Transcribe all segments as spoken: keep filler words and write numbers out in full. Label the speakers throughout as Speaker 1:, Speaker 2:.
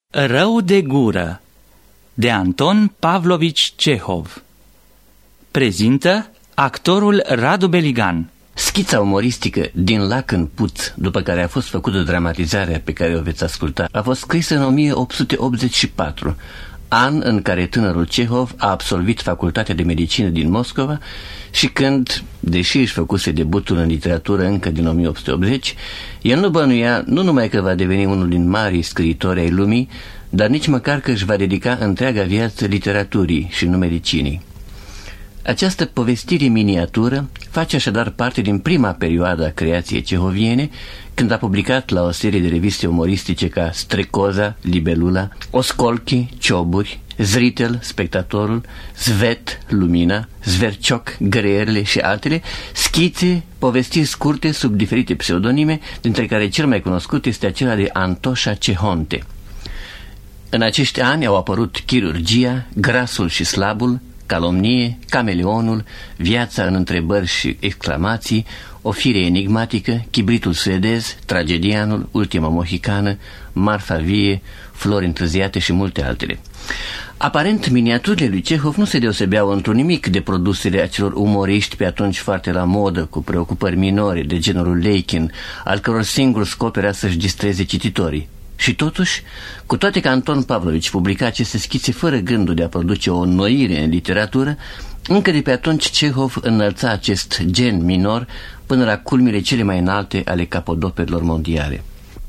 Speaker 1: Rău de gură de Anton Pavlovici Cehov. Prezintă actorul Radu Beligan.
Speaker 2: Schița umoristică Din lac în puț, după care a fost făcută dramatizarea pe care o veți asculta, a fost scrisă în o mie opt sute optzeci și patru, an în care tânărul Cehov a absolvit Facultatea de Medicină din Moscova și când, deși își făcuse debutul în literatură încă din o mie opt sute optzeci, el nu bănuia nu numai că va deveni unul din marii scriitori ai lumii, dar nici măcar că își va dedica întreaga viață literaturii și nu medicinii. Această povestire miniatură face așadar parte din prima perioadă a creației cehoviene, când a publicat la o serie de reviste umoristice ca Strecoza, Libelula, Oscolchi, Cioburi, Zritel, Spectatorul, Svet, Lumina, Zvercioc, Greierele și altele, schițe, povestiri scurte sub diferite pseudonime, dintre care cel mai cunoscut este acela de Antoșa Cehonte. În acești ani au apărut Chirurgia, Grasul și Slabul, Calomnie, Cameleonul, Viața în întrebări și exclamații, O fire enigmatică, Chibritul suedez, Tragedianul, Ultima mohicană, Marfa vie, Flori întârziate și multe altele. Aparent, miniaturile lui Cehov nu se deosebeau într-un nimic de produsele acelor umoriști pe atunci foarte la modă, cu preocupări minore de genul Leikin, al căror singur scop era să-și distreze cititorii. Și totuși, cu toate că Anton Pavlovici publica aceste schițe fără gândul de a produce o înnoire în literatură, încă de pe atunci Cehov înălța acest gen minor până la culmile cele mai înalte ale capodoperilor mondiale.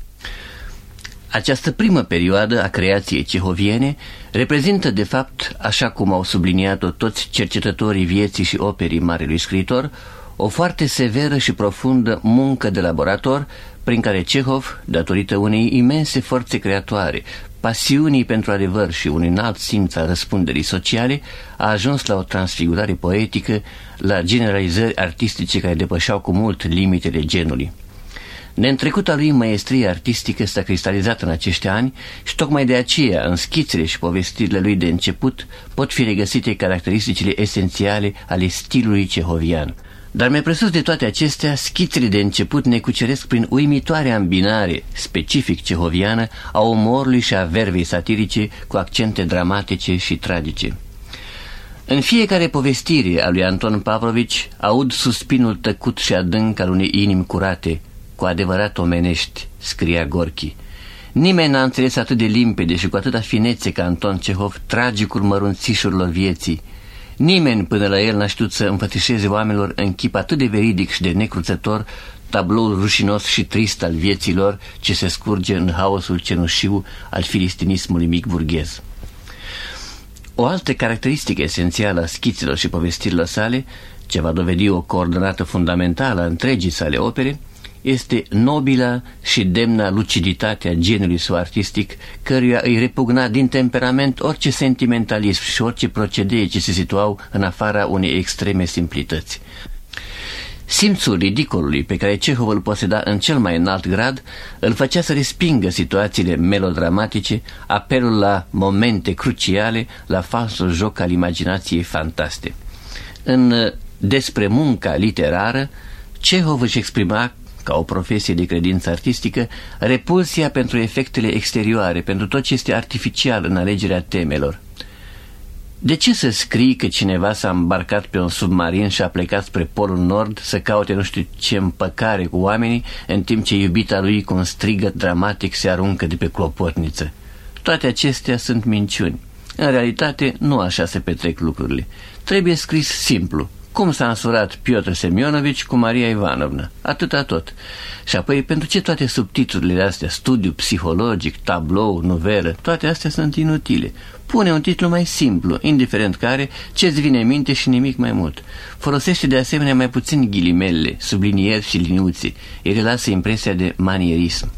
Speaker 2: Această primă perioadă a creației cehoviene reprezintă, de fapt, așa cum au subliniat-o toți cercetătorii vieții și operii marelui scriitor, o foarte severă și profundă muncă de laborator prin care Cehov, datorită unei imense forțe creatoare, pasiunii pentru adevăr și un înalt simț al răspunderii sociale, a ajuns la o transfigurare poetică, la generalizări artistice care depășeau cu mult limitele genului. Neîntrecuta lui măiestrie artistică s-a cristalizat în acești ani și tocmai de aceea, în schițele și povestirile lui de început, pot fi regăsite caracteristicile esențiale ale stilului cehovian. Dar mai presus de toate acestea, schițele de început ne cuceresc prin uimitoarea îmbinare specific cehoviană a umorului și a vervei satirice cu accente dramatice și tragice. În fiecare povestire a lui Anton Pavlovici aud suspinul tăcut și adânc al unei inimi curate, cu adevărat omenești, scria Gorki. Nimeni n-a înțeles atât de limpede și cu atâta finețe ca Anton Cehov tragicul mărunțișurilor vieții. Nimeni până la el n-a știut să înfățișeze oamenilor în chip atât de veridic și de necruțător tabloul rușinos și trist al vieților ce se scurge în haosul cenușiu al filistinismului mic burghez. O altă caracteristică esențială a schițelor și povestirilor sale, ce va dovedi o coordonată fundamentală a întregii sale opere, este nobila și demna luciditate a genului său artistic, căruia îi repugna din temperament orice sentimentalism și orice procedee ce se situau în afara unei extreme simplități. Simțul ridicolului pe care Cehov îl poseda în cel mai înalt grad îl făcea să respingă situațiile melodramatice, apelul la momente cruciale, la falsul joc al imaginației fantaste. În Despre munca literară, Cehov își exprima ca o profesie de credință artistică, repulsia pentru efectele exterioare, pentru tot ce este artificial în alegerea temelor. De ce să scrii că cineva s-a îmbarcat pe un submarin și a plecat spre Polul Nord să caute nu știu ce împăcare cu oamenii, în timp ce iubita lui cu un strigăt dramatic se aruncă de pe clopotniță? Toate acestea sunt minciuni. În realitate, nu așa se petrec lucrurile. Trebuie scris simplu, cum s-a însurat Piotr Semionovici cu Maria Ivanovna, atâta tot. Și apoi, pentru ce toate subtitlurile astea, studiu psihologic, tablou, novelă, toate astea sunt inutile. Pune un titlu mai simplu, indiferent care, ce-ți vine în minte și nimic mai mult. Folosește de asemenea mai puțin ghilimele, sublinieri și liniuțe. Ele lasă impresia de manierism.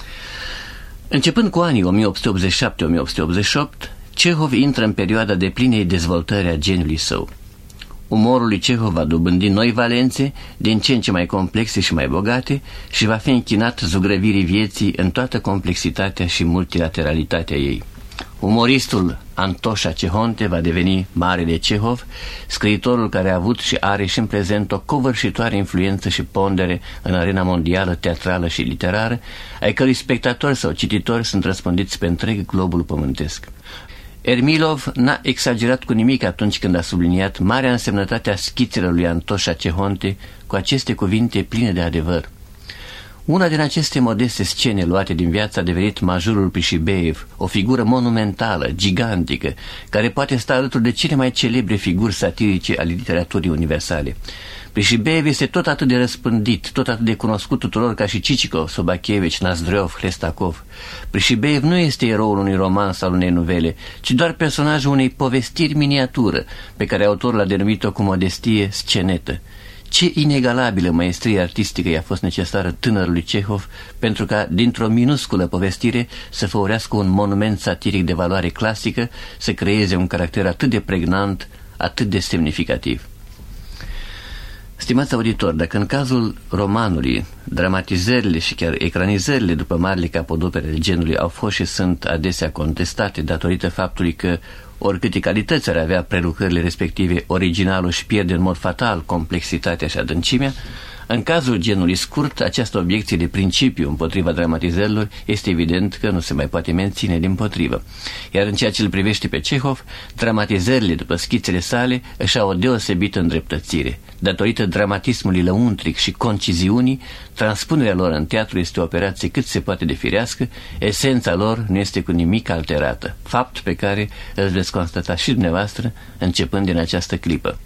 Speaker 2: Începând cu anii o mie opt sute optzeci și șapte - o mie opt sute optzeci și opt, Cehov intră în perioada de plinei dezvoltări a geniului său. Umorul lui Cehov va dobândi noi valențe, din ce în ce mai complexe și mai bogate, și va fi închinat zugrăvirii vieții în toată complexitatea și multilateralitatea ei. Umoristul Antoșa Cehonte va deveni Marele Cehov, scriitorul care a avut și are și în prezent o covârșitoare influență și pondere în arena mondială, teatrală și literară, ai cărui spectatori sau cititori sunt răspândiți pe întreg globul pământesc. Ermilov n-a exagerat cu nimic atunci când a subliniat marea însemnătate a schițelor lui Antoșa Cehonte cu aceste cuvinte pline de adevăr. Una din aceste modeste scene luate din viață a devenit majorul Prișibeev, o figură monumentală, gigantică, care poate sta alături de cele mai celebre figuri satirice ale literaturii universale. Prișibeev este tot atât de răspândit, tot atât de cunoscut tuturor ca și Cicico, Sobachevici, Nazdreov, Hlestakov. Prișibeev nu este eroul unui roman sau unei novele, ci doar personajul unei povestiri miniatură, pe care autorul a denumit-o cu modestie scenetă. Ce inegalabilă maestrie artistică i-a fost necesară tânărului Cehov pentru ca, dintr-o minusculă povestire, să făurească un monument satiric de valoare clasică, să creeze un caracter atât de pregnant, atât de semnificativ. Stimați auditori, dacă în cazul romanului, dramatizările și chiar ecranizările după marile capodopere ale genului au fost și sunt adesea contestate datorită faptului că oricâte calități ar avea prelucrările respective, originalul își pierde în mod fatal complexitatea și adâncimea, în cazul genului scurt, această obiecție de principiu împotriva dramatizărilor este evident că nu se mai poate menține dimpotrivă. Iar în ceea ce îl privește pe Cehov, dramatizările după schițele sale își au o deosebită îndreptățire. Datorită dramatismului lăuntric și conciziunii, transpunerea lor în teatru este o operație cât se poate de firească, esența lor nu este cu nimic alterată, fapt pe care îl veți constata și dumneavoastră începând din această clipă.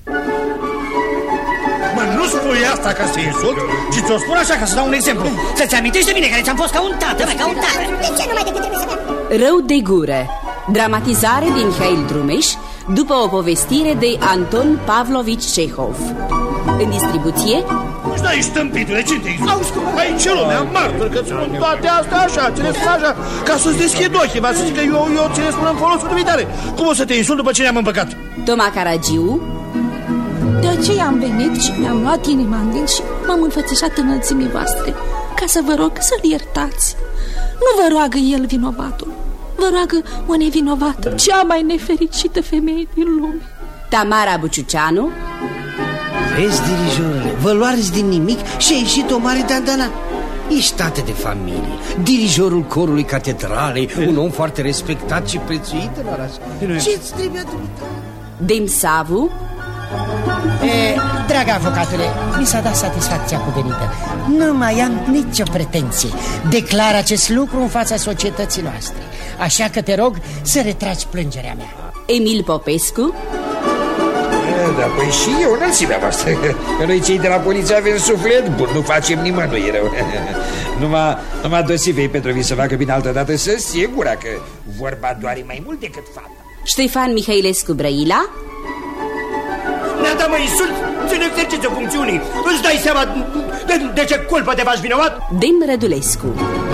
Speaker 3: Mă, nu spui asta ca să insult, ci ți-o spun așa ca să dau un exemplu. Să-ți amintești de mine care ți-am fost ca un tată, ca un tată.
Speaker 4: De ce numai decât trebuie să fac?
Speaker 5: Rău de gură. Dramatizare din Mihail Drumeș după o povestire de Anton Pavlovici Cehov. În distribuție
Speaker 3: Nu stai stâmpitule, ce te exult? Auzi, aici e lumea, martor că ți-o toate astea așa, ți le spun așa, ca să-ți deschid ochii, va să zic că eu, eu ți le spun în folosul dumitare. Cum o să te insult după ce ne-am împăcat?
Speaker 5: Toma Caragiu.
Speaker 6: De aceea am venit și mi-am luat inima în din și m-am înfățișat înălțimii voastre, ca să vă rog să-l iertați. Nu vă roagă el vinovatul, vă roagă o nevinovată, cea mai nefericită femeie din lume.
Speaker 5: Tamara Buciuceanu.
Speaker 7: Vezi, dirijorule, vă luați din nimic și a ieșit o mare dandana. Ești tată de familie, dirijorul corului catedralei, un om foarte respectat și prețuit în oraș. Ce-ți trebuie atât?
Speaker 5: Demsavu.
Speaker 8: E, dragă avocatule, mi s-a dat satisfacția cuvenită. Nu mai am nicio pretenție. Declar acest lucru în fața societății noastre. Așa că te rog să retragi plângerea mea.
Speaker 5: Emil Popescu.
Speaker 9: Da, păi și eu înălțimea voastră. Că noi cei de la poliție avem suflet bun, nu facem nimănui rău. Numai, numai Dosifei Petrovi să facă bine altădată, să sigura că vorba doare mai mult decât fapta.
Speaker 5: Ștefan Mihailescu Brăila.
Speaker 3: Ne-a dat, mă insult, să ne exerciți o funcțiunii. Îți dai seama de, de ce culpă te faci vinovat?
Speaker 5: Dem Rădulescu.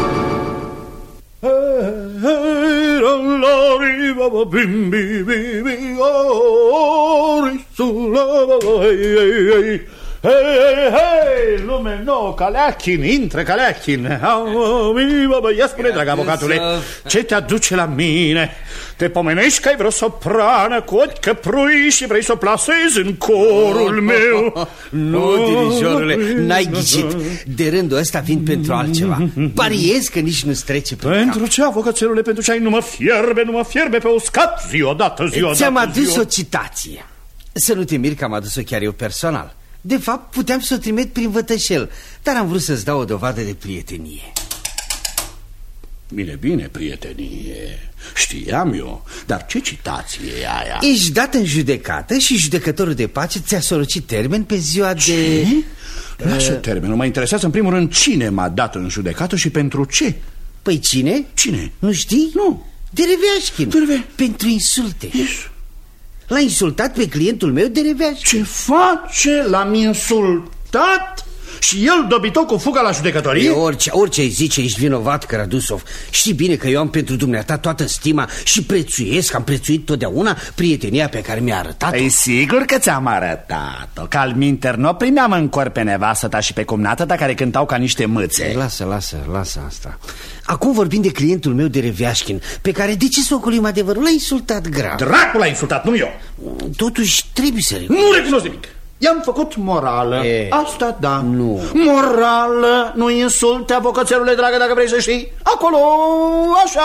Speaker 3: Hei, hei, hei, lume nouă, Kaleachin, intră Kaleachin. Ia spune, dragă avocatule, ce te aduce la mine? Te pomenești că ai vreo soprană cu ochi căprui și vrei să o plasezi în corul meu?
Speaker 7: Nu, dirijorule, n-ai ghicit. De rândul ăsta vin pentru altceva. Pariez că nici nu-ți trece pe
Speaker 3: Pentru ce, avocățelule, pentru ce ai? Nu mă fierbe, nu mă fierbe pe uscat. Zi odată, zi odată.
Speaker 7: Ți-am adus o citație. Să nu te miri că am adus-o chiar eu personal. De fapt, puteam să o trimit prin vătășel, dar am vrut să-ți dau o dovadă de prietenie.
Speaker 3: Bine, bine, prietenie. Știam eu, dar ce citație e aia?
Speaker 7: Ești dat în judecată și judecătorul de pace ți-a solocit termen pe ziua
Speaker 3: ce?
Speaker 7: de...
Speaker 3: Lasă uh... termenul, mă interesează în primul rând cine m-a dat în judecată și pentru ce?
Speaker 7: Păi cine?
Speaker 3: Cine?
Speaker 7: Nu știi?
Speaker 3: Nu.
Speaker 7: Dereveașchin.
Speaker 3: Dereve...
Speaker 7: Pentru insulte.
Speaker 3: Yes.
Speaker 7: L-a insultat pe clientul meu Dereveașchin.
Speaker 3: Ce face? L-am insultat? Și el, dobitocul, fugă la judecătorie?
Speaker 7: Orice, orice ai zice, ești vinovat, Gradusov. Știi bine că eu am pentru dumneata toată stima și prețuiesc, am prețuit totdeauna prietenia pe care mi-a arătat-o.
Speaker 3: E sigur că ți-am arătat-o, că alminter nu primeam în corp pe nevastă ta și pe cumnată ta care cântau ca niște mâțe.
Speaker 7: Lasă, lasă, lasă asta. Acum vorbim de clientul meu de Reviașchin, pe care, de ce să ocolim adevărul, l-a insultat grav.
Speaker 3: Dracul l-a insultat, nu eu.
Speaker 7: Totuși trebuie să recunosc.
Speaker 3: Nu recunosc nimic. I-am făcut morală.
Speaker 7: E,
Speaker 3: Asta da.
Speaker 7: Nu.
Speaker 3: Morală, nu insulte, avocațelule dragă, dacă vrei să știi. Acolo, așa,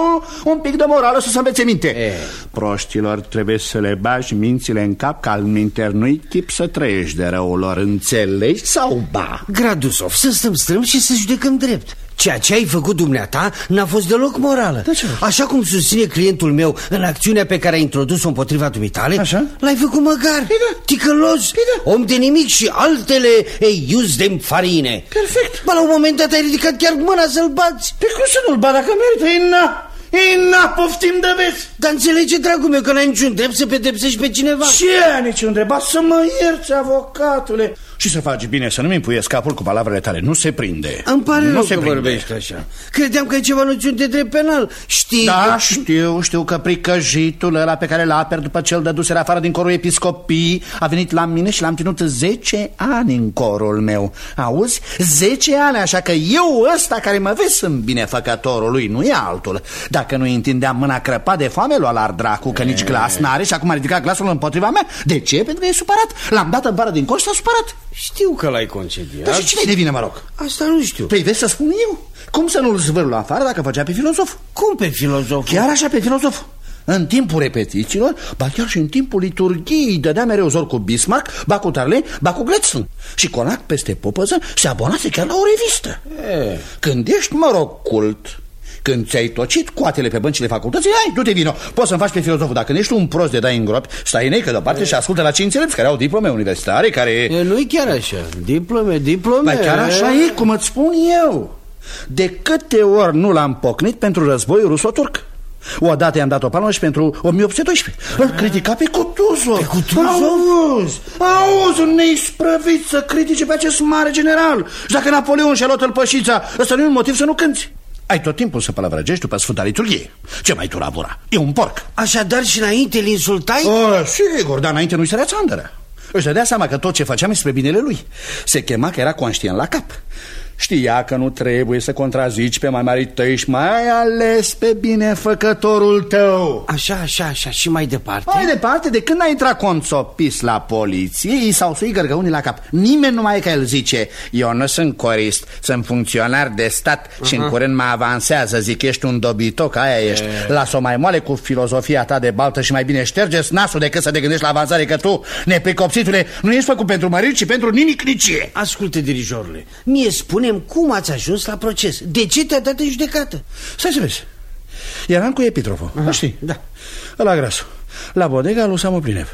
Speaker 3: un pic de morală să se învețe minte. E. Proștilor trebuie să le bagi mințile în cap, că alminter nu-i tip să trăiești de răul lor. Înțelegi sau ba?
Speaker 7: Gradusov, să stăm strâm și să judecăm drept. Ceea ce ai făcut dumneata n-a fost deloc morală. Așa cum susține clientul meu în acțiunea pe care a introdus-o împotriva dumitale, l-ai făcut măgar, ticălos, om de nimic și altele ei ius de farine.
Speaker 3: Perfect.
Speaker 7: Ba, la un moment dat ai ridicat chiar mâna să-l bați.
Speaker 3: Pe cum să nu-l bat dacă merită? Ina, ina, poftim de vezi.
Speaker 7: Dar înțelege, dragul meu, că n-ai niciun drept să pedepsești pe cineva.
Speaker 3: Ce niciun drept? Să mă ierți, avocatule. Și să faci bine să nu-mi impuiesc capul cu palavrele tale. Nu se prinde.
Speaker 7: Îmi pare
Speaker 3: nu
Speaker 7: rău
Speaker 3: se
Speaker 7: că
Speaker 3: prinde.
Speaker 7: vorbești așa. Credeam că ai ceva noțiuni de drept penal. Știi
Speaker 3: Da,
Speaker 7: că...
Speaker 3: știu, știu că pricăjitul ăla pe care l-a apăr după ce îl dădusere afară din corul episcopii a venit la mine și l-am ținut zece ani în corul meu. Auzi? Zece ani, așa că eu ăsta care mă vezi sunt binefăcătorul lui, nu e altul. Dacă nu-i întindeam mâna crăpat de foame, lua la dracu, că nici glas n-are și acum a ridicat glasul împotriva mea. De ce? Pentru că e supărat. L-am dat în bară din cor și s-a supărat.
Speaker 7: Știu că l-ai concediat.
Speaker 3: Dar și cine-i de vină, mă rog?
Speaker 7: Asta nu știu.
Speaker 3: Păi vezi să spun eu. Cum să nu-l zvârl afară dacă făcea pe filozof?
Speaker 7: Cum pe filozof?
Speaker 3: Chiar așa pe filozof. În timpul repetițiilor, ba chiar și în timpul liturghiei, dădea mereu zor cu Bismarck, ba cu Tarley, ba cu Gladstone. Și conac peste popăză se abonase chiar la o revistă. E. Când ești, mă rog, cult, când ți-ai tocit coatele pe băncile facultății, hai, du-te vino, poți să-mi faci pe filozoful. Dacă nu ești un prost de dai în gropi, stai în că deoparte și ascultă la cei înțelepți care au diplome universitare, care...
Speaker 7: E, nu-i chiar așa, diplome, diplome...
Speaker 3: Ba chiar așa e, cum îți spun eu. De câte ori nu l-am pocnit pentru războiul ruso-turc? Odată i-am dat o palmă și pentru o mie opt sute doisprezece. Îl critica pe Kutuzov.
Speaker 7: Pe Kutuzov?
Speaker 3: Auzi, auzi, un neisprăvit să critique pe acest mare general. Și dacă Napoleon și-a luat tălpășița, ăsta nu e un motiv să nu cânti. Ai tot timpul să palavrăgești după Sfânta Liturghie. Ce mai turavura? E un porc.
Speaker 7: Așadar și înainte îl insultai?
Speaker 3: O, sigur, dar înainte nu-i sărea țandără. Își dădea seama că tot ce făceam e spre binele lui. Se chema că era conștient la cap. Știa că nu trebuie să contrazici pe mai mari tăi și mai ales pe binefăcătorul tău.
Speaker 7: Așa, așa, așa, și mai departe?
Speaker 3: Mai departe, de când a intrat Conțopis la poliție, i s-au suit gărgăunii la cap. Nimeni nu mai e ca el zice: eu nu sunt corist, sunt funcționar de stat. uh-huh. Și în curând mă avansează, zic, ești un dobitoc, aia ești. e... Las-o mai moale cu filozofia ta de baltă și mai bine șterge-ți nasul decât să te gândești la avansare, că tu, nepricopsitule, nu ești făcut pentru măriri, ci pentru nimicnicie.
Speaker 7: Ascultă, dirijorule, mie spune cum ați ajuns la proces. De ce te-a dat în judecată?
Speaker 3: Stai să vezi. Eram cu epitroful. Aha, știi?
Speaker 7: Da.
Speaker 3: Ăla grasul. La bodega lui Samu Plinev.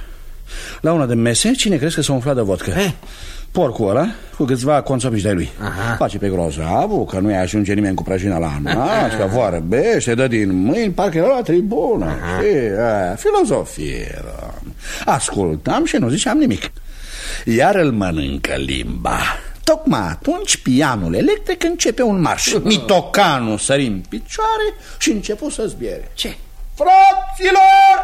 Speaker 3: La una de mese, cine crezi că s-a umflat de vodcă?
Speaker 7: Eh?
Speaker 3: Porcul ăla cu câțiva conțopiși de-ai lui. Aha. Face pe grozavul, că nu-i ajunge nimeni cu prăjina la nas, că vorbește, dă din mâini, parcă era la tribună. Aia, filozofie. Ascultam și nu ziceam nimic. Iar îl mănâncă limba. Tocmai atunci pianul electric începe un marș. Mitocanul sări în picioare și începu să zbiere.
Speaker 7: Ce?
Speaker 3: Fraților,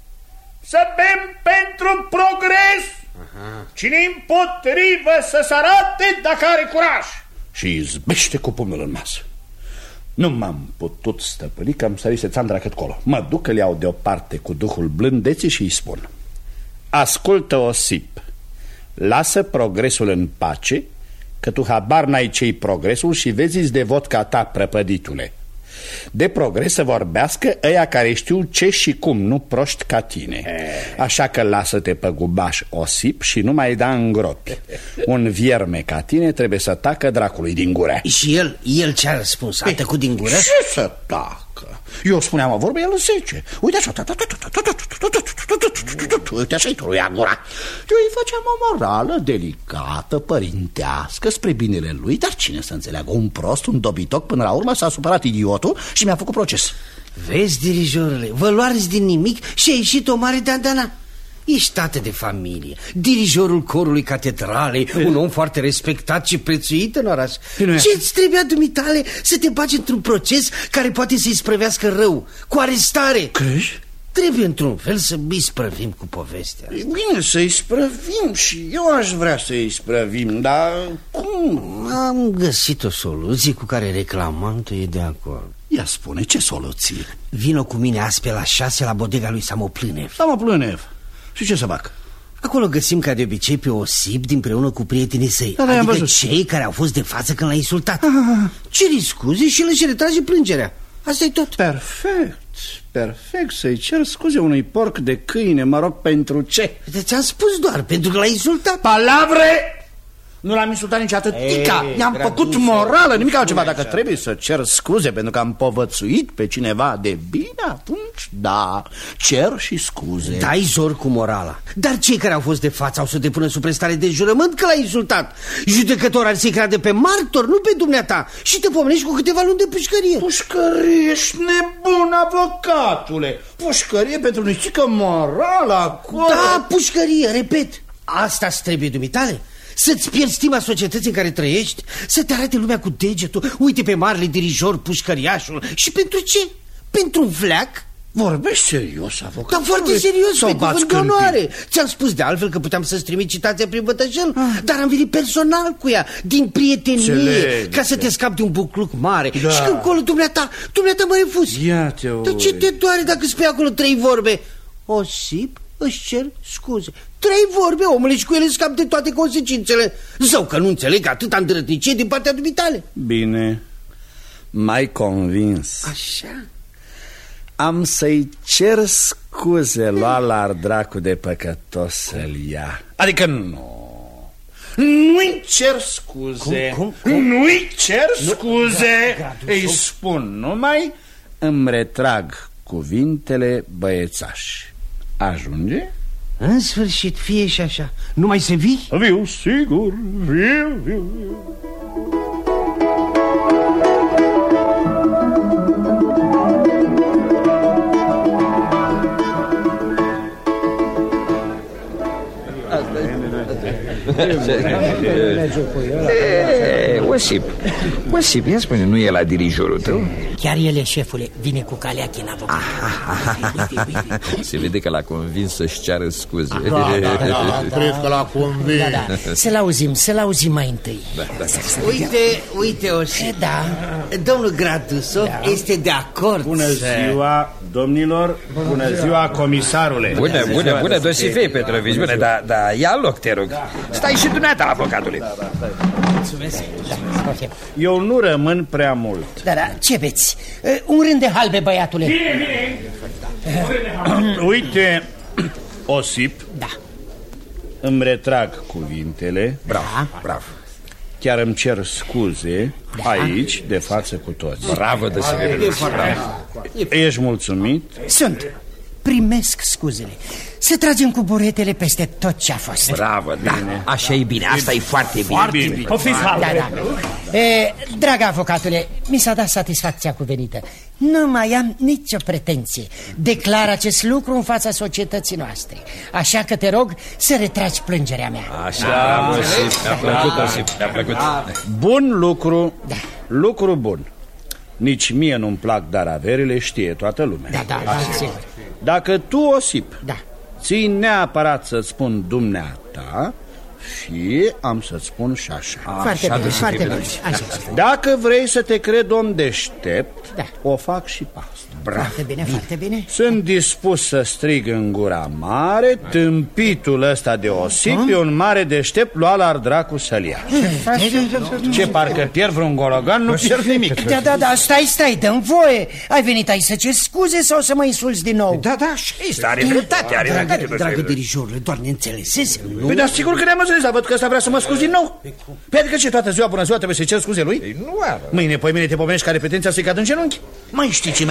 Speaker 3: să bem pentru progres. Aha. Cine împotrivă să se arate dacă are curaj. Și izbește cu pumnul în masă. Nu m-am putut stăpâni că îmi sărise țandra cât colo. Mă duc, îl iau deoparte cu duhul blândeții și îi spun: ascultă, Osip, lasă progresul în pace, că tu habar n-ai ce-i progresul și vezi-ți de vodka ta, prăpăditule. De progres să vorbească ăia care știu ce și cum, nu proști ca tine. Așa că lasă-te pe gubaș, Osip, și nu mai da în gropi. Un vierme ca tine trebuie să tacă dracului din gură.
Speaker 7: Și el, el ce-a răspuns? A tăcut din gură?
Speaker 3: Ce să tacă? Eu spuneam o vorbă, el zice: uite așa, uite așa-i truia gura. Eu îi făceam o morală delicată, părintească, spre binele lui. Dar cine să înțeleagă? Un prost, un dobitoc, până la urmă s-a supărat idiotul și mi-a făcut proces.
Speaker 7: Vezi, dirijorule, vă luați din nimic și a ieșit o mare dandana. Ești tată de familie, dirijorul corului catedralei, un om foarte respectat și prețuit în oraș. Ce-ți trebuia dumitale să te bagi într-un proces care poate să-i sprăvească rău, cu arestare?
Speaker 3: Crezi?
Speaker 7: Trebuie într-un fel să îi sprăvim cu povestea asta.
Speaker 3: E bine să-i sprăvim și eu aș vrea să-i sprăvim, dar cum?
Speaker 7: Am găsit o soluție cu care reclamantul e de acord.
Speaker 3: Ia spune, ce soluție?
Speaker 7: Vino cu mine azi pe la șase la bodega lui Samoplânev.
Speaker 3: Samoplânev. Și ce să fac?
Speaker 7: Acolo găsim ca de obicei pe Osip împreună cu prietenii săi,
Speaker 3: da, da,
Speaker 7: adică cei care au fost de față când l-a insultat. Ceri scuze și își retrage plângerea. Asta e tot.
Speaker 3: Perfect, perfect. Să-i cer scuze unui porc de câine, mă rog, pentru ce?
Speaker 7: Ți-am spus doar, pentru că l-a insultat.
Speaker 3: Palavre! Nu l-am insultat nici atât. I-am făcut morală, nimic altceva. Dacă trebuie să cer scuze pentru că am povățuit pe cineva de bine, atunci da, cer și scuze.
Speaker 7: Dai zor cu morala. Dar cei care au fost de față au să depună sub prestare de jurământ că l-ai insultat. Judecător ar să-i crede pe martor, nu pe dumneata. Și te pomenești cu câteva luni de pușcărie.
Speaker 3: Pușcărie, ești nebun, avocatule. Pușcărie pentru nițică morală acolo.
Speaker 7: Da, pușcărie, repet. Asta-ți trebuie dumitale? Să-ți pierzi stima societății în care trăiești, să te arate lumea cu degetul. Uite pe marele dirijor, pușcăriașul. Și pentru ce? Pentru un fleac?
Speaker 3: Vorbești serios, avocat?
Speaker 7: Dar foarte serios, pe cuvânt de onoare. Ți-am spus de altfel că puteam să-ți trimit citația prin bătășel, ah. dar am venit personal cu ea, din prietenie, Celege. ca să te scapi de un bucluc mare. Da. Și când colo dumneata, dumneata mă refuzi.
Speaker 3: Ia-te,
Speaker 7: Dar ce te doare dacă spui acolo trei vorbe? Osip, își cer scuze. Trei vorbe, omule, și cu ele scap de toate consecințele. Zău că nu înțeleg atâta îndrătnicie din partea dumitale.
Speaker 3: Bine, m-ai convins.
Speaker 7: Așa?
Speaker 3: Am să-i cer scuze lua la dracu de păcătos să-l ia. Adică nu. Nu-i cer scuze.
Speaker 7: Cum, cum, cum?
Speaker 3: Nu-i cer scuze. Nu, îi spun numai, îmi retrag cuvintele băiețași. Ajunge?
Speaker 7: În sfârșit, fie și așa. Numai să vii?
Speaker 3: Viu, sigur, viu, viu, viu.
Speaker 9: E, Osip, Osip, ia spune, nu e la dirijorul tău?
Speaker 8: Chiar el e, șefule, vine cu Caleachin, avocat.
Speaker 9: Se vede că l-a convins să-și ceară scuze.
Speaker 4: Da, da, da, cred că l-a convins.
Speaker 8: Da, da, să-l auzim, să-l auzim mai întâi.
Speaker 9: Da, da.
Speaker 7: Uite, uite, Osip.
Speaker 8: Da.
Speaker 7: Domnul Gradusov da. este de acord.
Speaker 3: Bună ziua, domnilor, bună ziua, comisarule.
Speaker 9: Bună, bună, bună, Dosifei Petrovici, bună, dar da, ia loc, te rog. Stai și dumneata, avocatule.
Speaker 8: Da, da, da. Mulțumesc. Da,
Speaker 3: eu nu rămân prea mult.
Speaker 8: Da, da, ce veți? Un rând de halbe, băiatule.
Speaker 3: Bine, bine. Uite, Osip.
Speaker 8: Da.
Speaker 3: Îmi retrag cuvintele.
Speaker 9: Bravo, bravo.
Speaker 3: Chiar îmi cer scuze da. aici, de față cu toți.
Speaker 9: Bravo, Dosifei.
Speaker 3: Ești mulțumit?
Speaker 8: Sunt. Primesc scuzele. Să tragem cu buretele peste tot ce a fost.
Speaker 9: Bravo, da, bine. Așa e bine, asta e foarte bine.
Speaker 3: Foarte bine. Poftiți,
Speaker 8: da, da. E, dragă avocatule, mi s-a dat satisfacția cuvenită. Nu mai am nicio pretenție. Declar acest lucru în fața societății noastre. Așa că te rog să retragi plângerea mea.
Speaker 9: Așa, da, Osip, mi-a plăcut, Osip, mi-a plăcut.
Speaker 3: Bun lucru, da. lucru bun. Nici mie nu-mi plac, dar averile știe toată lumea.
Speaker 8: Da, da, da, sigur.
Speaker 3: Dacă tu, Osip,
Speaker 8: da.
Speaker 3: ții neapărat să-ți spun dumneata, și am să-ți spun și așa.
Speaker 8: Foarte bine, foarte bine.
Speaker 3: Dacă vrei să te cred om deștept, da. o fac și pe asta.
Speaker 8: Bravo. Foarte bine, foarte bine.
Speaker 3: Sunt dispus să strig în gura mare, tâmpitul ăsta de Osip e un mare deștept, lua la dracu să-l ia. Ce, parcă pierd vreun gologan? Nu pierd nimic.
Speaker 8: Da, da, da, stai, stai, dă-mi voie. Ai venit aici să ceri scuze sau să mă insulți din nou?
Speaker 7: Da, da, și
Speaker 9: este, are dreptate, are dreptate.
Speaker 7: Dragă dirijorule, doar ne înțelesese, nu?
Speaker 3: Păi, dar sigur că ne-am înțeles, dar văd că ăsta vrea să mă scuzi din nou. Păi adică ce, toată ziua, bună ziua, trebuie să-i cer scuze lui?
Speaker 9: Nu are.
Speaker 3: Mâine, păi mine te pomenești că are pretenția să-i cadă în genunchi. Mai știi ce mai trece pe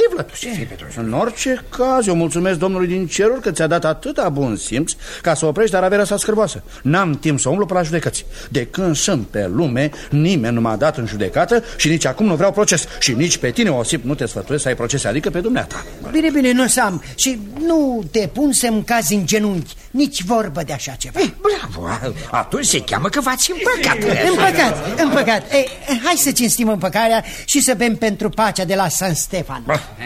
Speaker 3: devlătuit. În orice caz, eu mulțumesc Domnului din ceruri că ți-a dat atâta bun simț ca să oprești dar averea sa scârboasă. N-am timp să umblu pe la judecăți. De când sunt pe lume, nimeni nu m-a dat în judecată și nici acum nu vreau proces. Și nici pe tine, Osip, nu te sfătuiesc să ai procese, adică pe dumneata.
Speaker 8: Bine, bine, nu să am. Și nu te pun să-mi cazi în genunchi. Nici vorbă de așa ceva.
Speaker 9: Eh, bravo, atunci se cheamă că v-ați împăcat.
Speaker 8: Împăcat, împăcat. Ei, hai să cinstim împăcarea și să bem pentru pacea de la San Stefan.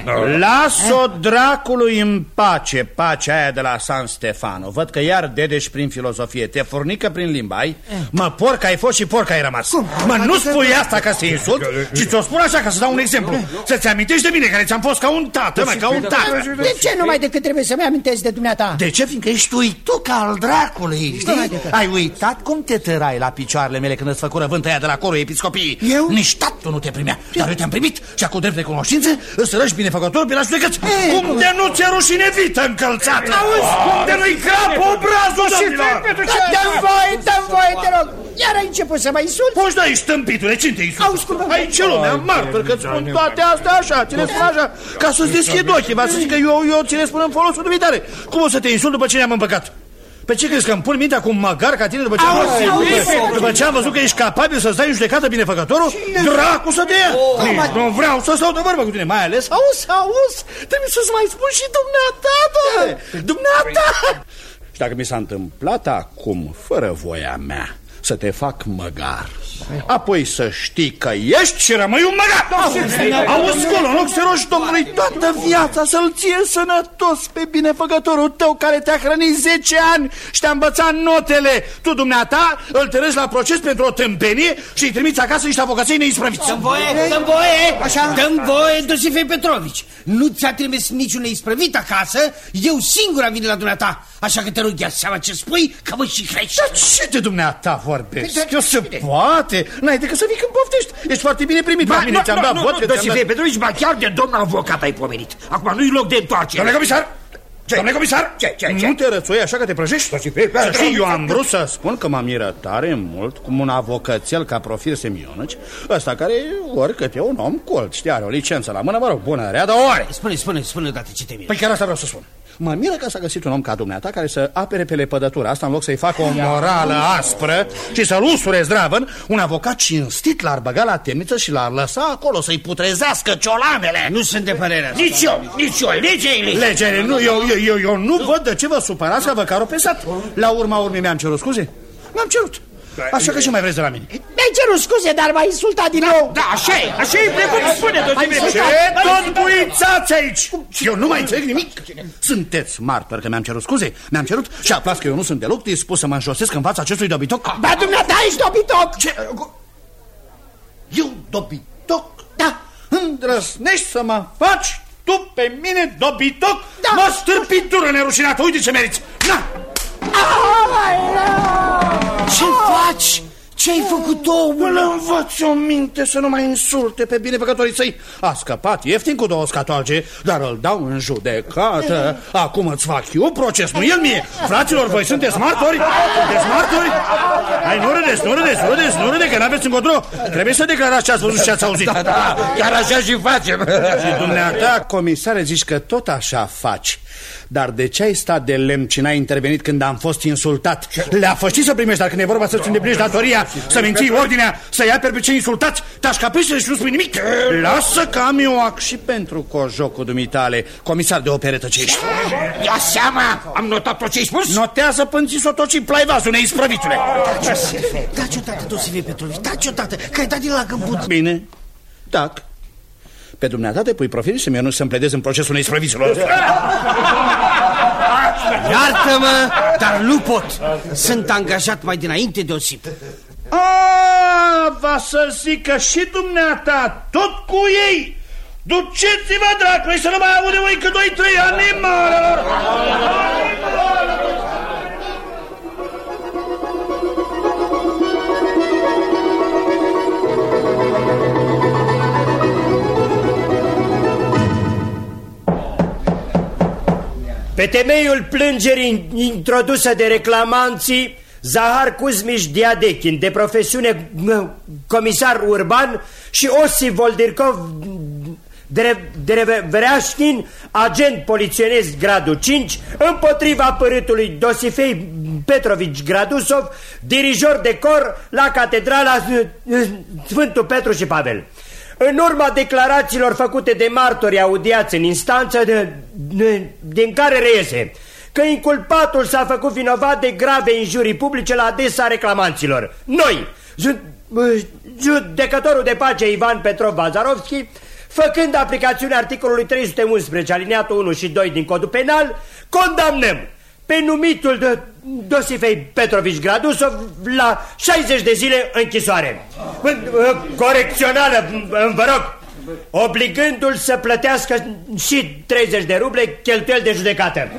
Speaker 3: Las-o dracului în pace, pacea aia de la San Stefano. Văd că iar dedești prin filozofie, te furnică prin limba, ai? Mă, porc ai fost și porc ai rămas. Cum? Mă, nu spui asta ca să insult, ci ți-o spun așa ca să dau un exemplu. Să-ți amintești de mine, care ți-am fost ca un tată, mă, ca un tată.
Speaker 8: De ce numai decât trebuie să-mi amintesc de dumneata?
Speaker 3: De ce? Fiindcă ești uituc al dracului, știi? Ai uitat cum te tărai la picioarele mele când îți făcură vântă aia de la corul episcopiei? Eu? Nici tatăl nu te primea, dar eu te-am primit și acum drept de cunoștințe îți răși binefăcător pe la judecăți. Cum de nu ți-e rușine vită încălțată? Cum de nu-i crapă obrazul, domnilor?
Speaker 8: Dă-mi voie, dă-mi voie, te rog. Iar ai început să mă insulti?
Speaker 3: Poți da, ești stâmpitule, cine te insultă? Aici lumea, martor, că-ți spun toate astea așa, ți le spun așa, ca să-ți deschid ochii, va să zic că eu, eu ți le spun în folosul dumitare. Cum o să te insult după ce ne-am împăcat? Pe ce crezi, că îmi pun mintea cu un măgar ca tine după ce, am, după, după ce am văzut că ești capabil să-ți dai în judecată binefăcătorul? Dracu să te ia! Nici nu vreau să stau de vorbă cu tine, mai ales, auzi, auzi, trebuie să-ți mai spun și dumneata, doamne, dumneata! Și dacă mi s-a întâmplat acum, fără voia mea, să te fac măgar, apoi să știi că ești și rămâi un măgar. Auzi, colo, în loc să rogi Domnului toată viața să-l ție sănătos pe binefăcătorul tău care te-a hrănit zece ani și te-a învățat notele. Tu, dumneata, îl tărăși la proces pentru o tâmpenie și îi trimiți acasă niște avocații neisprăviți.
Speaker 7: Dă-mi voie, dă-mi voie, așa, dă-mi voie, Dosifei Petrovici. Nu ți-a trimis niciun neisprăvit acasă, eu singur am venit la dumneata. Așa că te rog, ia seama ce spui, că mă și crești.
Speaker 3: Dar ce de dumneata vorbești? Eu se poate, n-ai decât să vii când poftești. Ești foarte bine primit la mine, ți-am dat vot.
Speaker 9: Dosifei Petrovici, ba chiar de domn avocat ai pomenit. Acum nu-i loc de întoarcere.
Speaker 3: Domnule comisar! Ce? Domnule comisar,
Speaker 9: ce, ce, ce?
Speaker 3: Nu te rățoi așa că te prăjești? Să știi, eu am vrut să spun că m-am mirat tare mult cum un avocățel ca Profil Semionoci, ăsta care oricât e un om cult, știi, are o licență la mână, mă rog, bună, rea, dar o are.
Speaker 7: Spune, spune, spune odată ce te miră.
Speaker 3: Păi chiar asta vreau să spun. Mă miră că s-a găsit un om ca dumneata care să apere pe lepădătura asta în loc să-i facă o morală aspră și să-l usure zdravăn. Un avocat cinstit l-ar băga la temniță și l-ar lăsa acolo să-i putrezească ciolanele.
Speaker 7: Nu sunt de părerea asta.
Speaker 9: Nici eu, nici eu, legea e legea.
Speaker 3: Legere, nu, eu, eu, eu, eu nu văd de ce vă supărați că vă car-o pe sat. La urma urmei mi-am cerut scuze? Mi-am cerut. Așa că ce mai vreți de la mine?
Speaker 8: Mi-ai cerut scuze, dar m-ai insultat din nou.
Speaker 9: Da, așa e, așa e, precum spune, Dosifei.
Speaker 3: Ce tot buițați aici? Eu nu mai înțeleg nimic. Sunteți martori că mi-am cerut scuze? Mi-am cerut și aflați că eu nu sunt deloc dispus să mă înjosesc în fața acestui dobitoc.
Speaker 8: Ba, dumneata, ești dobitoc.
Speaker 3: Ce? Eu dobitoc?
Speaker 8: Da.
Speaker 3: Îndrăznești să mă faci tu pe mine dobitoc?
Speaker 8: Da.
Speaker 3: Mă, stârpitură nerușinată, uite ce meriți. Na!
Speaker 7: Ce faci? Ce-ai făcut, omul?
Speaker 3: Îl învăț o minte să nu mai insulte pe binefăcătorii săi. A scăpat ieftin cu două scatoage, dar îl dau în judecată. Acum îți fac eu proces, nu el mie. Fraților, voi sunteți martori? Sunteți martori? Hai, nu râdeți, nu râdeți, nu râdeți, nu râdeți, că n-aveți încotro. Trebuie să declarați ce ați văzut și ce ați auzit.
Speaker 9: Da, da, chiar așa și facem.
Speaker 3: Și dumneata, comisare, zici că tot așa faci. Dar de ce ai stat de lemn și n-ai intervenit când am fost insultat? Le-a făcut să primești, dar când e vorba să-ți îndeplinești datoria, să menții ordinea, să-i aperi pe cei insultați, te-aș capește și nu spui nimic. Lasă că am eu ac și pentru cojocul dumitale, comisar de operetă ce ești.
Speaker 9: Ia seama, am notat tot ce-ai spus?
Speaker 3: Notează până ți s-o toci plaivazul, neisprăvitule.
Speaker 7: Taci odată, Dosifei Petrovici, taci odată, că ai dat din la gâmbut.
Speaker 3: Bine, tac. Pe dumneata te pui Profil și mi-a să-mi pledez în procesul neisprăviților.
Speaker 7: Iartă-mă, dar nu pot. Sunt angajat mai dinainte de Osip.
Speaker 3: A, va să zică și dumneata, tot cu ei. Duceți-vă, dracului, să nu mai aude voi că doi, trei animalelor.
Speaker 10: Pe temeiul plângerii introdusă de reclamanții Zahar Kuzmiș Diadechin, de profesiune comisar urban, și Osip Voldirkov, Drevereaștin, agent poliționist gradul cinci, împotriva părâtului Dosifei Petrovici Gradusov, dirijor de cor la Catedrala Sfântul Petru și Pavel. În urma declarațiilor făcute de martori audiați în instanță, de, de, din care reiese că inculpatul s-a făcut vinovat de grave injurii publice la adresa reclamanților. Noi, judecătorul de pace Ivan Petrov Bazarovski, făcând aplicațiunea articolului trei sute unsprezece, alineatul unu și doi din Codul Penal, condamnăm pe numitul de Dosifei Petrovici Gradusov la șaizeci de zile închisoare corecțională, vă rog, obligându-l să plătească și treizeci de ruble cheltuieli de judecată,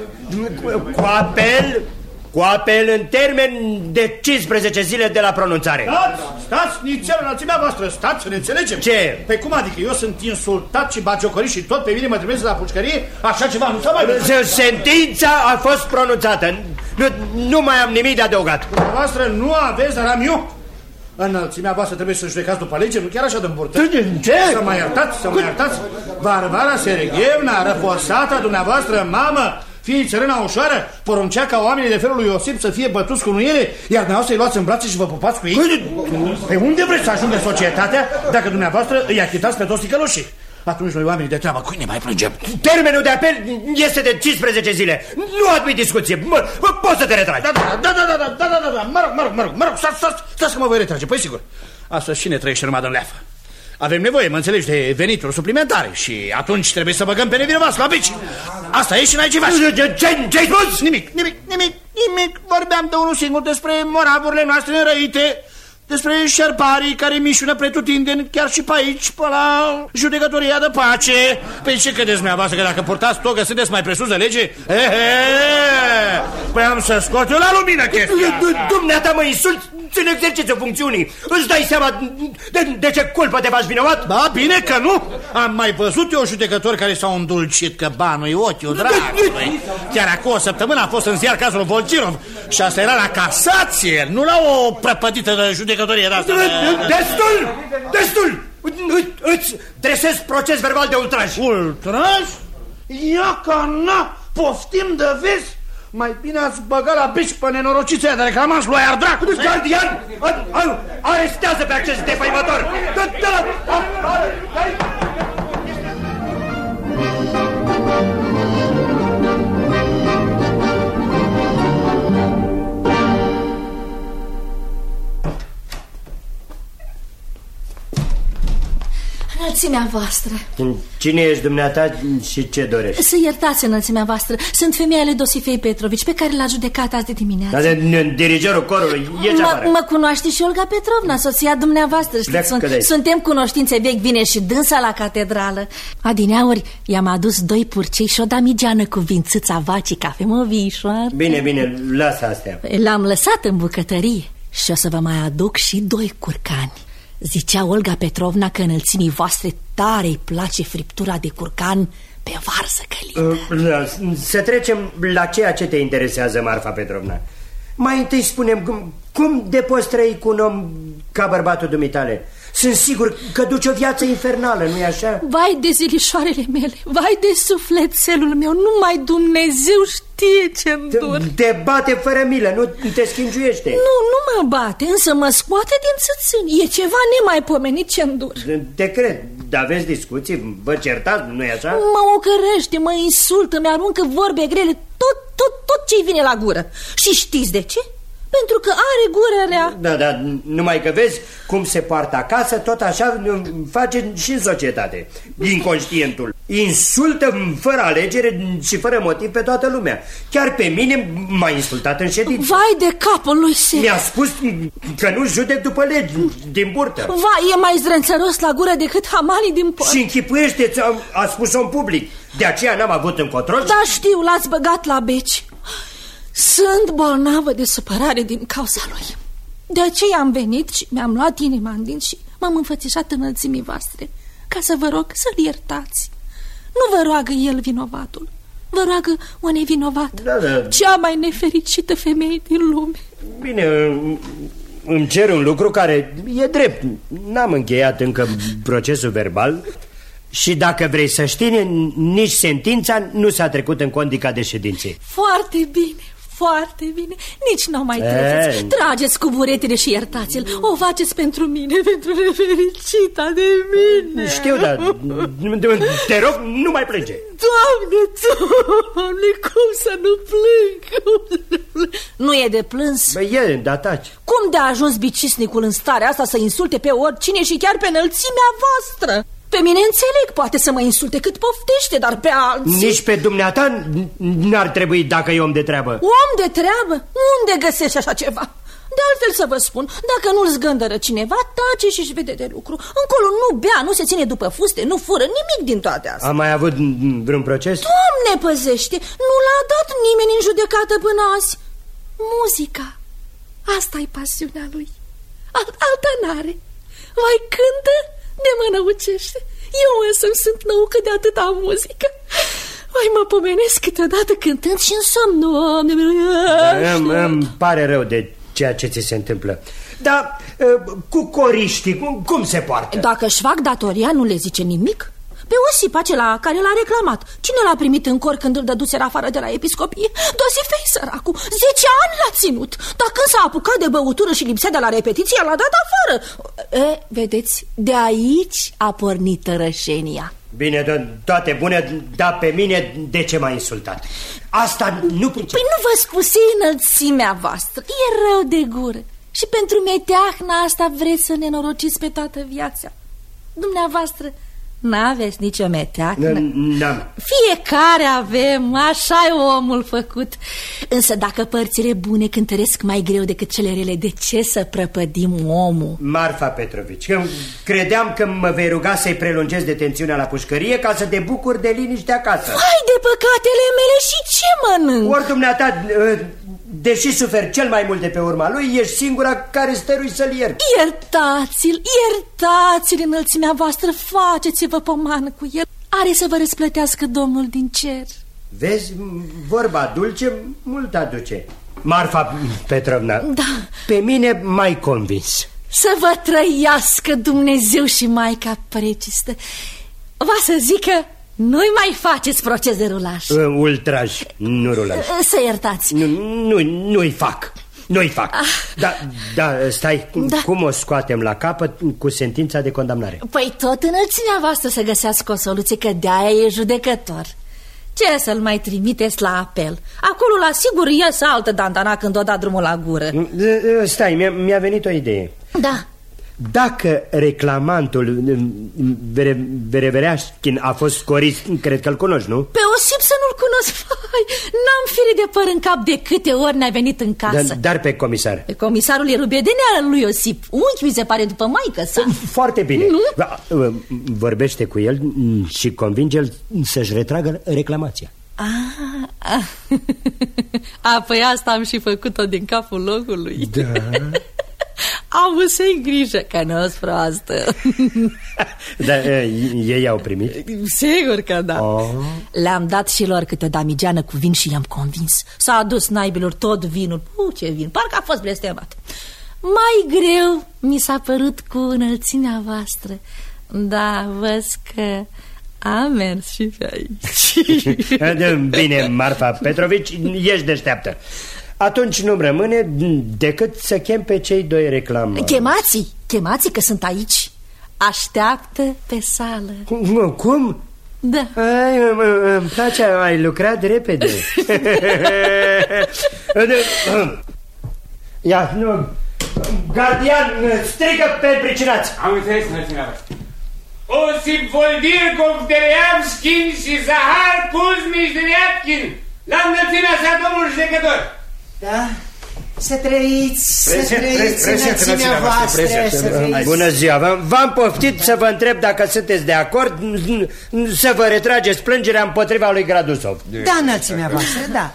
Speaker 10: cu apel cu apel în termen de cincisprezece zile de la pronunțare.
Speaker 3: Stați, stați, nițel, înălțimea voastră, stați să ne înțelegem.
Speaker 10: Ce?
Speaker 3: Pe cum adică eu sunt insultat și bagiocorit și tot pe mine mă trebuie la pușcărie? Așa ceva nu s-a mai văzut.
Speaker 10: Sentința a fost pronunțată. Nu, nu mai am nimic de adăugat.
Speaker 3: Dumneavoastră nu aveți ramiu? Înălțimea voastră trebuie să judecați după lege, nu chiar așa de îmburtă.
Speaker 10: Ce?
Speaker 3: Să mă iertați, să mă iertați. Varvara Serghevna, răposata dumneavoastră, mamă, fiii țărâna ușoară, poruncea ca oamenii de felul lui Iosip să fie bătuți cu nuiele, iar dumneavoastră îi luați în brațe și vă pupați cu ei? Pe unde vreți să ajungă societatea dacă dumneavoastră îi achitați pe toți ticăloșii? Atunci noi oamenii de treabă, cui ne mai plângem?
Speaker 10: Termenul de apel este de cincisprezece zile. Nu admit discuție. Mă, mă, poți să te retragi.
Speaker 3: Da, da, da, da, da, da, da, da, da, da, mă rog, mă rog, mă rog, mă rog, stați, stați, stați că mă voi retrage, păi sigur. Astăzi cine trăiește numai în leafă? Avem nevoie, mă înțelegi, de venituri suplimentare și atunci trebuie să băgăm pe nevinovați la bici. Asta e și n-ai ceva.
Speaker 10: Ce-ai spus?
Speaker 3: Nimic, nimic, nimic, nimic. Vorbeam de unul singur despre moravurile noastre înrăite, despre șerparii care mișună pretutindeni chiar și pe aici, pe la judecătoria de pace. Păi ce credeți dumneavoastră, că dacă purtați togă sunteți mai presus de lege? Ehe, păi am să scot eu la lumină chestia.
Speaker 10: Dumneata mă insulți în exercițiul funcțiunii. Îți dai seama de, de ce culpă te faci vinovat?
Speaker 3: Ba, bine că nu. Am mai văzut eu judecători care s-au îndulcit că banul-i ochiul dragului. Chiar acum o săptămână a fost în ziar cazul Volcirov și asta era la casație, nu la o prăpădită de judecătorie de asta.
Speaker 10: Destul! Destul! Îți dresez proces verbal de ultraj.
Speaker 3: Ultraj? Ia ca na, poftim de vezi? Mai bine ați băgat la bici pe nenorociția de reclamanți lui Ardracu.
Speaker 10: Gardian, arestează pe acest defăimător.
Speaker 6: Înălțimea voastră.
Speaker 10: Cine ești dumneata și ce dorești?
Speaker 6: Să iertați, înălțimea voastră. Sunt femeile Dosifei Petrovici, pe care l-a judecat azi de dimineață.
Speaker 10: Dar dirijorul corului, ieși afară.
Speaker 6: Mă cunoaște și Olga Petrovna, soția dumneavoastră. Știți, sunt, suntem cunoștințe vechi, vine și dânsa la catedrală. Adineauri, i-am adus doi purcei și o damigeană cu vințâța vacii, cafe măvișoară.
Speaker 10: Bine, bine, lasă astea.
Speaker 6: L-am lăsat în bucătărie și o să vă mai aduc și doi curcani. Zicea Olga Petrovna că înălțimii voastre tare îi place friptura de curcan pe varză călită.
Speaker 10: Să trecem la ceea ce te interesează, Marfa Petrovna. Mai întâi spunem cum, cum de poți trăi cu un om ca bărbatul dumitale? Sunt sigur că duci o viață infernală, nu-i așa?
Speaker 6: Vai de zilișoarele mele, vai de sufletelul meu, numai Dumnezeu știe ce-mi dur.
Speaker 10: Te bate fără milă, nu te schingiuiește.
Speaker 6: Nu, nu mă bate, însă mă scoate din țățâni. E ceva nemaipomenit ce-mi dur.
Speaker 10: Te cred, dar aveți discuții, vă certați, nu-i așa?
Speaker 6: Mă ocărăște, mă insultă, mi-aruncă vorbe grele, tot, tot, tot ce-i vine la gură. Și știți de ce? Pentru că are gură rea.
Speaker 10: Da, da, numai că vezi cum se poartă acasă, tot așa face și în societate. Inconștientul insultă fără alegere și fără motiv pe toată lumea. Chiar pe mine m-a insultat în ședință.
Speaker 6: Vai de capul lui Se.
Speaker 10: Mi-a spus că nu judec după legi din burtă.
Speaker 6: Vai, e mai zdrânțăros la gură decât hamalii din port.
Speaker 10: Și închipuiește-ți, a, a spus-o în public. De aceea n-am avut încotro.
Speaker 6: Da, știu, l-ați băgat la beci. Sunt bolnavă de supărare din cauza lui. De aceea am venit și mi-am luat inima în dinți și m-am înfățișat înălțimii voastre, ca să vă rog să-l iertați. Nu vă roagă el vinovatul, vă roagă o nevinovată,
Speaker 10: da, da.
Speaker 6: Cea mai nefericită femeie din lume.
Speaker 10: Bine, îmi cer un lucru care e drept. N-am încheiat încă procesul verbal. Și dacă vrei să știi, nici sentința nu s-a trecut în condica de ședințe.
Speaker 6: Foarte bine, foarte bine. Nici nu mai treceți. Trageți cu buretele și iertați-l. O faceți pentru mine, pentru nefericita de mine.
Speaker 10: Știu, dar te rog, nu mai plânge.
Speaker 6: Doamne, Doamne, cum să nu plâng? Nu e de plâns?
Speaker 10: Bă, e, da, taci.
Speaker 6: Cum de-a ajuns bicisnicul în starea asta să insulte pe oricine și chiar pe înălțimea voastră? Pe mine înțeleg, poate să mă insulte cât poftește, dar pe alții...
Speaker 10: Nici pe dumneata n-ar trebui dacă e om de treabă.
Speaker 6: Om de treabă? Unde găsești așa ceva? De altfel să vă spun, dacă nu-l zgândără cineva, tace și-și vede de lucru. Încolo nu bea, nu se ține după fuste, nu fură, nimic din toate astea.
Speaker 10: A mai avut vreun proces?
Speaker 6: Doamne păzește, nu l-a dat nimeni în judecată până azi. Muzica, asta-i pasiunea lui. Alt, alta n-are. Mai cântă, de mă năucește. Eu însă sunt năucă de atâta muzică. Mai mă pomenesc câteodată cântând și în somn.
Speaker 10: Îmi, îmi pare rău de ceea ce ți se întâmplă. Dar cu coriștii, cum, cum se poartă?
Speaker 6: Dacă își fac datoria, nu le zice nimic. Pe Osip acela care l-a reclamat, cine l-a primit în cor când îl dăduseră afară de la episcopie? Dosifei, săracu, zece ani l-a ținut. Dar când s-a apucat de băutură și lipsea de la repetiție, l-a dat afară. E, vedeți, de aici a pornit tărășenia.
Speaker 10: Bine, to toate bune, dar pe mine de ce m-a insultat? Asta nu pricep.
Speaker 6: Păi nu vă spuse înălțimea voastră, e rău de gură. Și pentru meteahna asta vreți să nenorociți pe toată viața. Dumneavoastră n-aveți nicio meteahnă.
Speaker 10: N-am.
Speaker 6: Fiecare avem, așa e omul făcut. Însă dacă părțile bune cântăresc mai greu decât cele rele, de ce să prăpădim omul?
Speaker 10: Marfa Petrovici, credeam că mă vei ruga să-i prelungesc detențiunea la pușcărie ca să te bucuri de liniște acasă.
Speaker 6: Hai de păcatele mele, și ce mănânc?
Speaker 10: Ori dumneata, deși suferi cel mai mult de pe urma lui, ești singura care stărui să-l iert.
Speaker 6: Iertați-l, iertați-l, înălțimea voastră, faceți-vă pomană cu el. Are să vă răsplătească Domnul din cer.
Speaker 10: Vezi, vorba dulce mult aduce. Marfa Petrovna,
Speaker 6: da.
Speaker 10: Pe mine m-ai convins.
Speaker 6: Să vă trăiască Dumnezeu și Maica Precistă. Va să zică, nu-i mai faceți proces de rulaj.
Speaker 10: uh, Ultraj, nu rulaj.
Speaker 6: Să iertați.
Speaker 10: Nu, nu, nu-i fac. Nu-i fac. Ah. Da, da, stai, da. Cum o scoatem la capăt cu sentința de condamnare?
Speaker 6: Păi tot înălțimea voastră să găsească o soluție, că de-aia e judecător. Ce să-l mai trimiteți la apel? Acolo la sigur iese altă dandana când o da drumul la gură.
Speaker 10: Stai, mi-a mi venit o idee.
Speaker 6: Da.
Speaker 10: Dacă reclamantul Verevereașchin a fost scoris, cred că-l cunoști, nu?
Speaker 6: Pe Osip să nu-l cunosc. N-am fire de păr în cap de câte ori n-ai venit în casă.
Speaker 10: Dar, dar pe comisar?
Speaker 6: Pe comisarul e rubedenea lui Osip. Unchi mi se pare după maică sa.
Speaker 10: Foarte bine.
Speaker 6: Nu?
Speaker 10: Vorbește cu el și convinge-l să-și retragă reclamația.
Speaker 6: Ah, ah. A, păi asta am și făcut-o din capul locului.
Speaker 10: Da.
Speaker 6: Avu-se-i grijă că nu-s proastă.
Speaker 10: Dar ei au primit?
Speaker 6: Sigur că da.
Speaker 10: Oh.
Speaker 6: Le-am dat și lor câte o damigeană cu vin și i-am convins. S-a adus naibilor tot vinul. Uh, ce vin, parcă a fost blestemat. Mai greu mi s-a părut cu înălțimea voastră. Da, văd că a mers și pe aici.
Speaker 10: Bine, Marfa Petrovici, ești deșteaptă. Atunci nu-mi rămâne decât să chem pe cei doi reclamatori.
Speaker 6: Chemați-i, chemați-i că sunt aici. Așteaptă pe sală.
Speaker 10: Cum? Cum?
Speaker 6: Da.
Speaker 10: Ai, îmi place, ai lucrat repede. Ia, nu. Gardian, strigă pe pricinați.
Speaker 11: Am înțeles, înălțimea. Osip Voldirkov Dereamskin și Zahar Kuzmici Dereatkin, la înălțimea sa, domnul judecător.
Speaker 8: Da? Să trăiți, să trăiți înălțimea voastră.
Speaker 10: Bună ziua, v-am poftit să vă întreb dacă sunteți de acord să vă retrageți plângerea împotriva lui Gradusov.
Speaker 8: Da, înălțimea voastră, da. Ne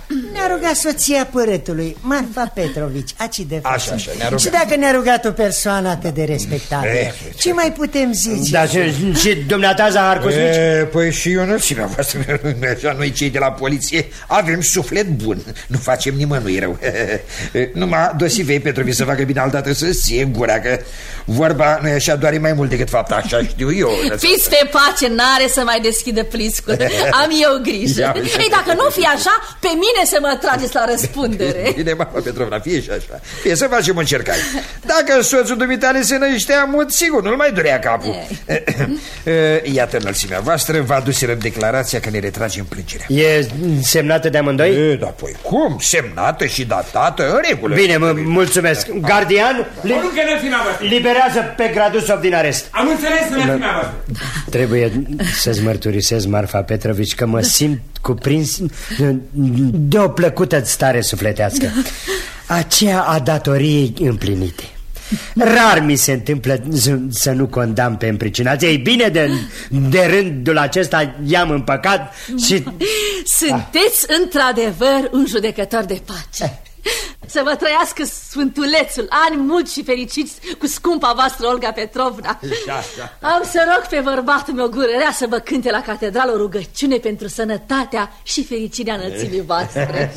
Speaker 8: Ne-a rugat soția părâtului, Marfa Petrovici, aci de față.
Speaker 9: Așa, așa, ne-a rugat.
Speaker 8: Și dacă ne-a rugat o persoană atât de respectabilă, ce mai putem zice?
Speaker 10: Da, și, și dumneata, Zahar Cuzmici?
Speaker 9: Păi și eu, înălțimea voastră, noi cei de la poliție avem suflet bun, nu facem nimănui rău. Numai Dosifei Petrovici să facă bine altădată să sigura că vorba nu e așa, doare mai mult decât fapta, așa știu eu.
Speaker 6: Fiți pe pace, n-are să mai deschidă pliscul. Am eu grijă. Ei, dacă nu fi așa, pe mine să mă trageți la răspundere.
Speaker 9: Bine, mama Petrovna, fie și așa. Fie să facem încercare. Dacă soțul dumitale se năștea mult, sigur, nu-l mai durea capul. Iată, înălțimea voastră, vă aduseră declarația că ne retragem plângerea.
Speaker 10: E semnată de amândoi?
Speaker 9: E, da, păi cum? Semnată și datată, în regulă.
Speaker 10: Bine, mă mulțumesc. Gardian, li liberează pe Gradusov din arest.
Speaker 11: Am înțeles, înălțimea voastră.
Speaker 10: Trebuie să-ți mărturisesc, Marfa Petrovici, că mă simt cuprins de o plăcută stare sufletească. Aceea a datoriei împlinite. Rar mi se întâmplă să nu condamn pe împricinați. Ei bine, de, de rândul acesta i-am împăcat și...
Speaker 6: Sunteți într-adevăr un judecător de pace. Să vă trăiască sfântulețul, ani mulți și fericiți cu scumpa voastră Olga Petrovna. Am să rog pe bărbatul meu Gurerea să vă cânte la catedrală o rugăciune pentru sănătatea și fericirea înălțimii voastre.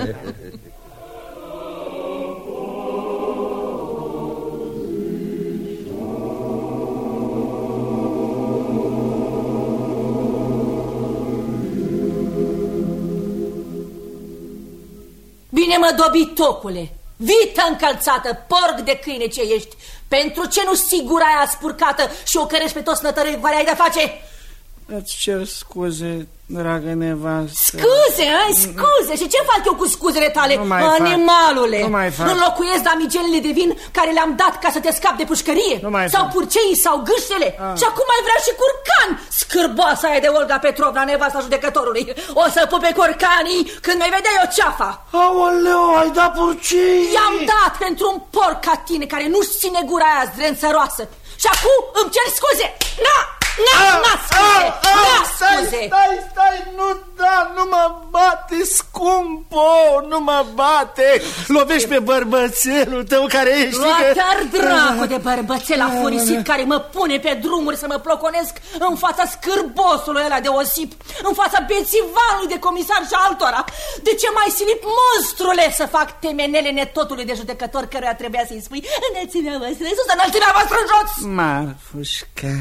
Speaker 6: Bine, mă, dobitocule, vită încălțată, porc de câine ce ești, pentru ce nu sigura aia spurcată și o cărești pe toți nătărâi cu care ai de face?
Speaker 12: Îți cer scuze, dragă nevastă.
Speaker 6: Scuze, ai, scuze. Și ce fac eu cu scuzele tale, animalule?
Speaker 12: Nu mai fac.
Speaker 6: Înlocuiesc damigelele de vin care le-am dat ca să te scapi de pușcărie? Sau purceii sau gâștele? Ah. Și acum mai vrea și curcan. Scârboasa aia de Olga Petrovna, nevasta judecătorului. O să pupe curcanii când mai vedea eu ceafa.
Speaker 12: Aoleu, ai dat purcei?
Speaker 6: I-am dat pentru un porc ca tine care nu-și ține gura aia zdrențăroasă. Și acum îmi cer scuze. Na! Na, na, scuze, na, scuze.
Speaker 12: Stai, stai, nu, da, nu mă bate, scumpo, nu mă bate. Lovești pe bărbățelul tău care ești...
Speaker 6: Luat-ar dracu de bărbățel afurisit care mă pune pe drumuri să mă ploconesc în fața scârbosului ăla de Osip, în fața bețivanului de comisar și altora. De ce mai silip, monstrule, să fac temenele netotului de judecător căruia trebuia să-i spui înălțimea voastră sus, înălțimea voastră jos?
Speaker 12: Marfușca...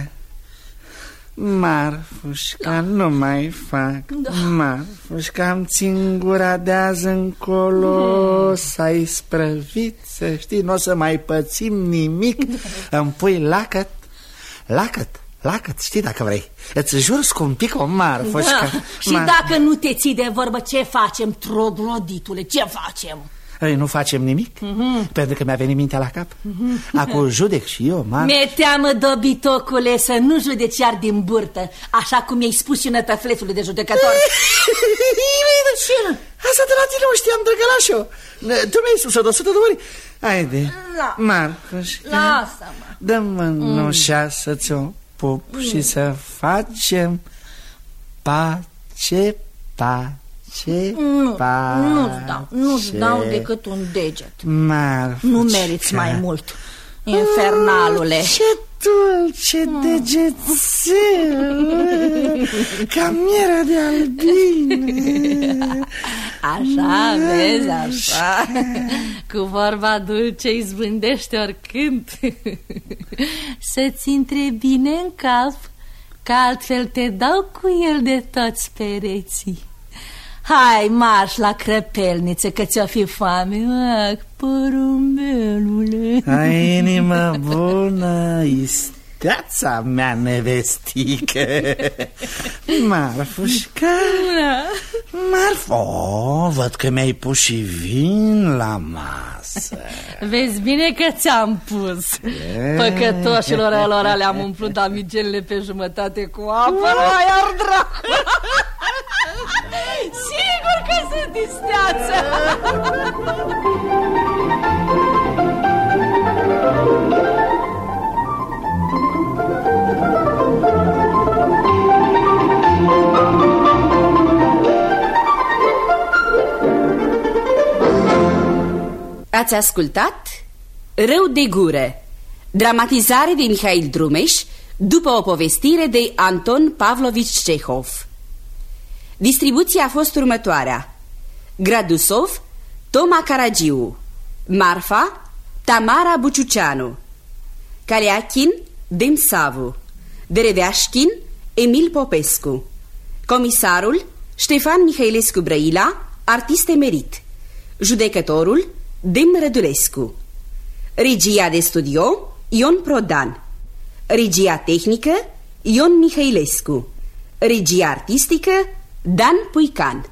Speaker 12: Marfușca, nu mai fac. Da. Marfușca, îmi țin gura de azi încolo. mm. S-ai sprăvit, să știi, nu o să mai pățim nimic. da. Îmi pui lacăt, lacăt, lacăt, știi dacă vrei. Îți jur scumpic-o, Marfușca.
Speaker 6: da. Și Mar... dacă nu te ții de vorbă, ce facem, trogloditule, ce facem?
Speaker 12: Ei, nu facem nimic, mm-hmm. pentru că mi-a venit mintea la cap. mm-hmm. Acum judec și eu, Mar...
Speaker 6: Mi-e teamă, dobitocule, să nu judeci iar din burtă, așa cum i-ai spus și nătăflețului de judecător.
Speaker 12: Asta de la tine o știam, drăgălașo. Tu mi-ai spus-o de o sută de ori. Haide,
Speaker 6: La.
Speaker 12: Marcuș,
Speaker 6: lasă-mă.
Speaker 12: dă-mă mânușa mm. să ți-o pup mm. și să facem pace, pace. Ce
Speaker 6: nu,
Speaker 12: pace.
Speaker 6: Nu-ți dau, nu-ți dau decât un deget.
Speaker 12: Marfușca.
Speaker 6: Nu meriți mai mult, infernalule.
Speaker 12: Ce dulce mm. degețel, ca mierea de albine.
Speaker 6: Așa, vezi, așa. Cu vorba dulce izbândește oricând. Să-ți intre bine în cap, că altfel te dau cu el de toți pereții. Hai, marș la crăpelniță, că ți-o fi foame. Ah, porumbelule.
Speaker 12: Ai inimă bună, isteața mea nevestică. Marfușca, Marfo, oh, văd că mi-ai pus și vin la masă.
Speaker 6: Vezi bine că ți-am pus. Păcătoșilor alora le-am umplut damigelele pe jumătate cu apă. Mai ar dracu. Sigur că sunt isteață.
Speaker 5: Ați ascultat Rău de gură, dramatizare de Mihail Drumeș după o povestire de Anton Pavlovici Cehov. Distribuția a fost următoarea: Gradusov, Toma Caragiu, Marfa, Tamara Buciuceanu, Kaliachin, Dem Savu, Deredeașchin, Emil Popescu, comisarul Ștefan Mihailescu Brăila, artist emerit, judecătorul Dem Rădulescu, regia de studio Ion Prodan, regia tehnică Ion Mihailescu, regia artistică Dan Puican.